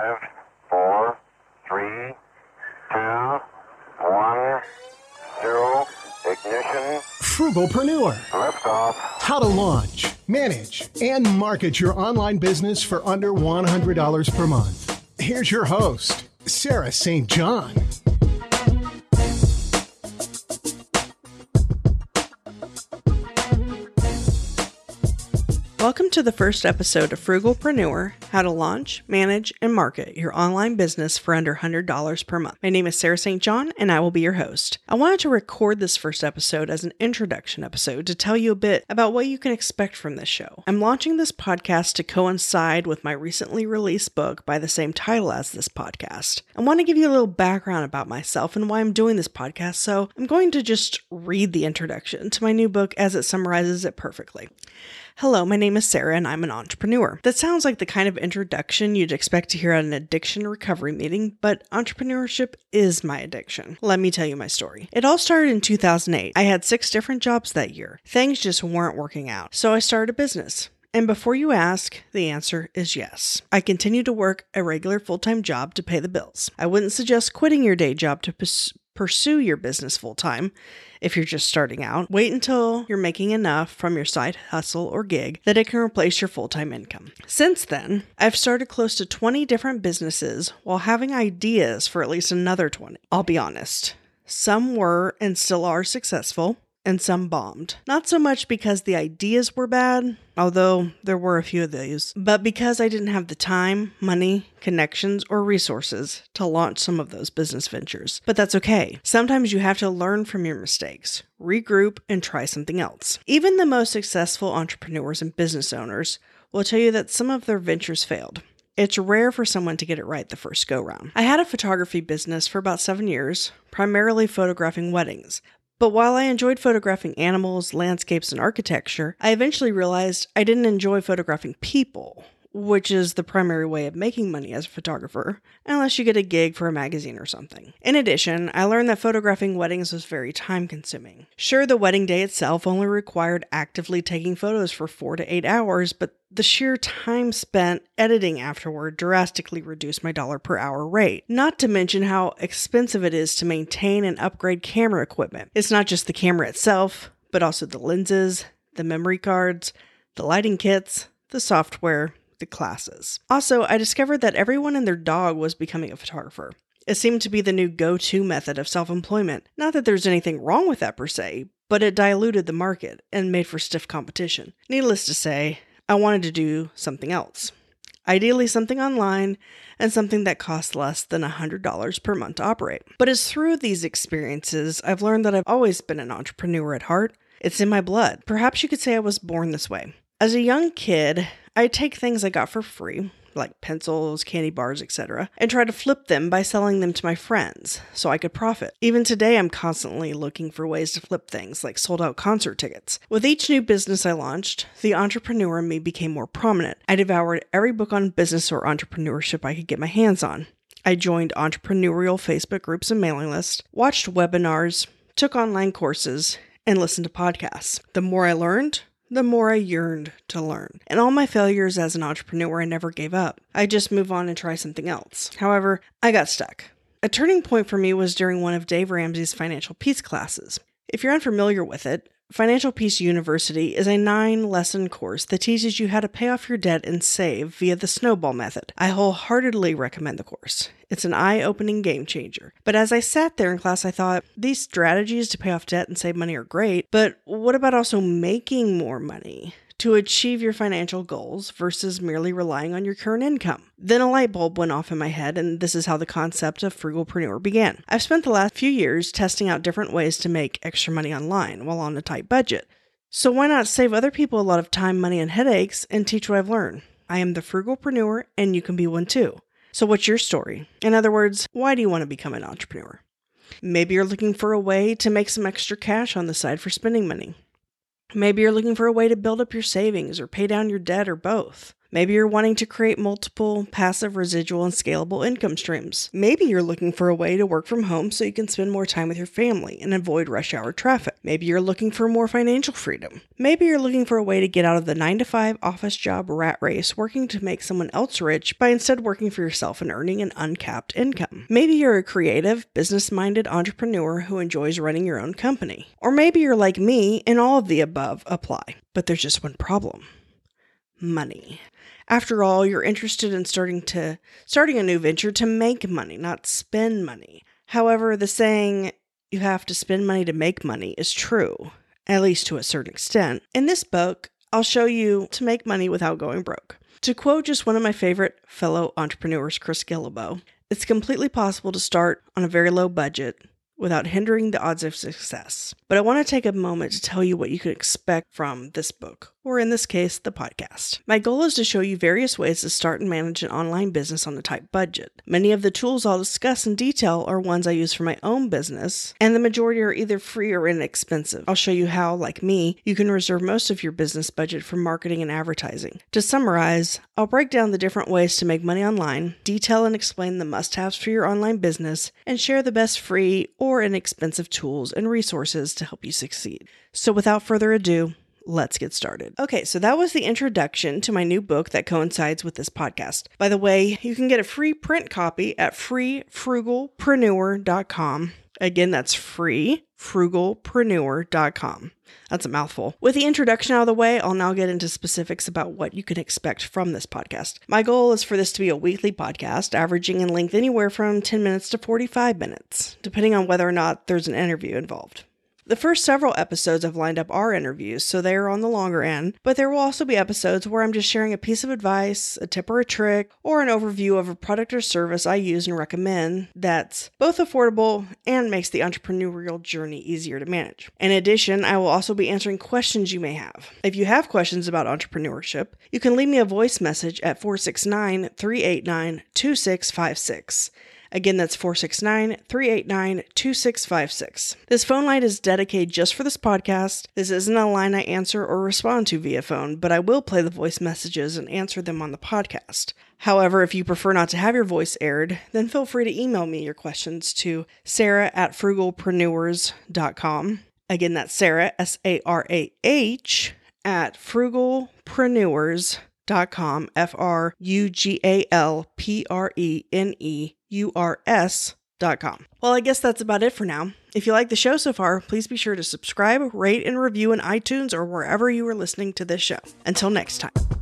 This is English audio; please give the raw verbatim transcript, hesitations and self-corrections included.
Five, four, three, two, one, zero, ignition. Frugalpreneur. Liftoff. How to launch, manage, and market your online business for under one hundred dollars per month. Here's your host, Sarah Saint John. Welcome to the first episode of Frugalpreneur, how to launch, manage, and market your online business for under one hundred dollars per month. My name is Sarah Saint John, and I will be your host. I wanted to record this first episode as an introduction episode to tell you a bit about what you can expect from this show. I'm launching this podcast to coincide with my recently released book by the same title as this podcast. I want to give you a little background about myself and why I'm doing this podcast, so I'm going to just read the introduction to my new book as it summarizes it perfectly. Hello, my name is Sarah and I'm an entrepreneur. That sounds like the kind of introduction you'd expect to hear at an addiction recovery meeting, but entrepreneurship is my addiction. Let me tell you my story. It all started in two thousand eight. I had six different jobs that year. Things just weren't working out, so I started a business. And before you ask, the answer is yes. I continue to work a regular full-time job to pay the bills. I wouldn't suggest quitting your day job to pers- pursue your business full-time. If you're just starting out, wait until you're making enough from your side hustle or gig that it can replace your full-time income. Since then, I've started close to twenty different businesses while having ideas for at least another twenty. I'll be honest, some were and still are successful, and some bombed. Not so much because the ideas were bad, although there were a few of these, but because I didn't have the time, money, connections, or resources to launch some of those business ventures. But that's okay. Sometimes you have to learn from your mistakes, regroup, and try something else. Even the most successful entrepreneurs and business owners will tell you that some of their ventures failed. It's rare for someone to get it right the first go-round. I had a photography business for about seven years, primarily photographing weddings. But while I enjoyed photographing animals, landscapes, and architecture, I eventually realized I didn't enjoy photographing people, which is the primary way of making money as a photographer, unless you get a gig for a magazine or something. In addition, I learned that photographing weddings was very time-consuming. Sure, the wedding day itself only required actively taking photos for four to eight hours, but the sheer time spent editing afterward drastically reduced my dollar per hour rate. Not to mention how expensive it is to maintain and upgrade camera equipment. It's not just the camera itself, but also the lenses, the memory cards, the lighting kits, the software, the classes. Also, I discovered that everyone and their dog was becoming a photographer. It seemed to be the new go-to method of self-employment. Not that there's anything wrong with that per se, but it diluted the market and made for stiff competition. Needless to say, I wanted to do something else. Ideally something online and something that costs less than one hundred dollars per month to operate. But it's through these experiences I've learned that I've always been an entrepreneur at heart. It's in my blood. Perhaps you could say I was born this way. As a young kid, I'd take things I got for free, like pencils, candy bars, et cetera, and try to flip them by selling them to my friends so I could profit. Even today, I'm constantly looking for ways to flip things, like sold-out concert tickets. With each new business I launched, the entrepreneur in me became more prominent. I devoured every book on business or entrepreneurship I could get my hands on. I joined entrepreneurial Facebook groups and mailing lists, watched webinars, took online courses, and listened to podcasts. The more I learned, the more I yearned to learn. And all my failures as an entrepreneur, I never gave up. I just move on and try something else. However, I got stuck. A turning point for me was during one of Dave Ramsey's Financial Peace classes. If you're unfamiliar with it, Financial Peace University is a nine-lesson course that teaches you how to pay off your debt and save via the snowball method. I wholeheartedly recommend the course. It's an eye-opening game changer. But as I sat there in class, I thought, these strategies to pay off debt and save money are great, but what about also making more money to achieve your financial goals versus merely relying on your current income? Then a light bulb went off in my head, and this is how the concept of Frugalpreneur began. I've spent the last few years testing out different ways to make extra money online while on a tight budget. So why not save other people a lot of time, money, and headaches and teach what I've learned? I am the Frugalpreneur, and you can be one too. So what's your story? In other words, why do you want to become an entrepreneur? Maybe you're looking for a way to make some extra cash on the side for spending money. Maybe you're looking for a way to build up your savings or pay down your debt or both. Maybe you're wanting to create multiple passive, residual, and scalable income streams. Maybe you're looking for a way to work from home so you can spend more time with your family and avoid rush hour traffic. Maybe you're looking for more financial freedom. Maybe you're looking for a way to get out of the nine to five office job rat race working to make someone else rich by instead working for yourself and earning an uncapped income. Maybe you're a creative, business-minded entrepreneur who enjoys running your own company. Or maybe you're like me and all of the above apply. But there's just one problem. Money. After all, you're interested in starting to starting a new venture to make money, not spend money. However, the saying, you have to spend money to make money is true, at least to a certain extent. In this book, I'll show you to make money without going broke. To quote just one of my favorite fellow entrepreneurs, Chris Guillebeau, it's completely possible to start on a very low budget without hindering the odds of success. But I want to take a moment to tell you what you can expect from this book, or in this case, the podcast. My goal is to show you various ways to start and manage an online business on a tight budget. Many of the tools I'll discuss in detail are ones I use for my own business, and the majority are either free or inexpensive. I'll show you how, like me, you can reserve most of your business budget for marketing and advertising. To summarize, I'll break down the different ways to make money online, detail and explain the must-haves for your online business, and share the best free or inexpensive tools and resources to help you succeed. So without further ado, let's get started. Okay, so that was the introduction to my new book that coincides with this podcast. By the way, you can get a free print copy at free frugal preneur dot com. Again, that's free frugal preneur dot com. That's a mouthful. With the introduction out of the way, I'll now get into specifics about what you can expect from this podcast. My goal is for this to be a weekly podcast, averaging in length anywhere from ten minutes to forty-five minutes, depending on whether or not there's an interview involved. The first several episodes I've lined up are interviews, so they are on the longer end, but there will also be episodes where I'm just sharing a piece of advice, a tip or a trick, or an overview of a product or service I use and recommend that's both affordable and makes the entrepreneurial journey easier to manage. In addition, I will also be answering questions you may have. If you have questions about entrepreneurship, you can leave me a voice message at four six nine, three eight nine, two six five six. Again, that's four six nine, three eight nine, two six five six. This phone line is dedicated just for this podcast. This isn't a line I answer or respond to via phone, but I will play the voice messages and answer them on the podcast. However, if you prefer not to have your voice aired, then feel free to email me your questions to sarah at frugal preneurs dot com. Again, that's Sarah, S A R A H, at frugal preneurs dot com, F R U G A L P R E N E U R S dot com. Well, I guess that's about it for now. If you like the show so far, please be sure to subscribe, rate, and review in iTunes or wherever you are listening to this show. Until next time.